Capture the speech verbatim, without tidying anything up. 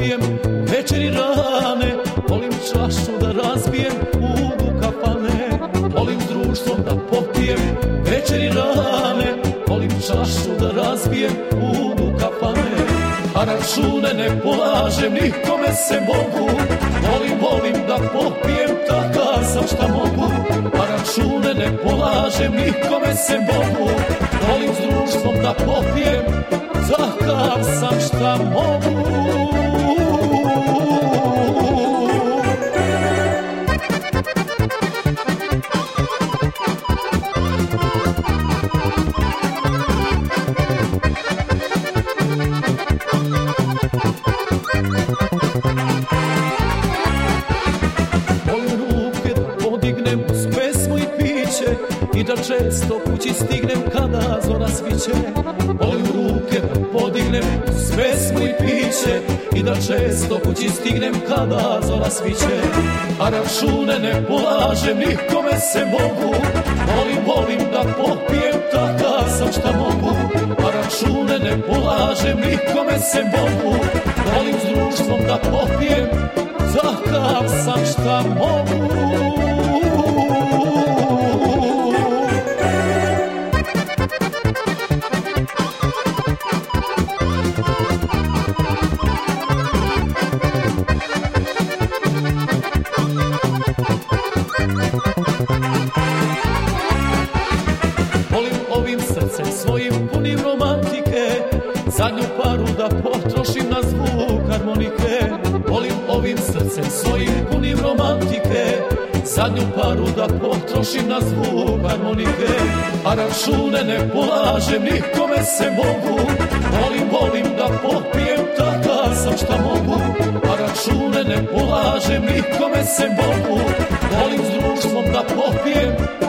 popijem u večeri rane, volim čašu da razbijem u ugu kafane, volim s društvom da popijem u večeri rane, volim čašu da razbijem u ugu kafane, a račune ne polažem, nikome se mogu, volim, volim da popijem, takav sam šta mogu, a račune ne polažem, nikome se mogu, volim s društvom da popijem, takav sam šta mogu. I da često kući stignem kada zora sviće, volim ruke da podignem uz pesmu i piće, i da često kući stignem kada zora sviće, a račune ne polažem, nikome se mogu, volim, volim da popijem, takav sam šta mogu, a račune ne polažem, nikome se mogu, volim s društvom da popijem, takav sam šta mogu. Svojim punim romantike, zadnju paru da potrošim na zvuk harmonike, volim ovim srcem svojim punim romantike, zadnju paru da potrošim na zvuk harmonike, a račune ne polažem, nikome se mogu, volim, volim da popijem, takav sam šta mogu, a račune ne polažem, nikome se mogu, volim s društvom da popijem,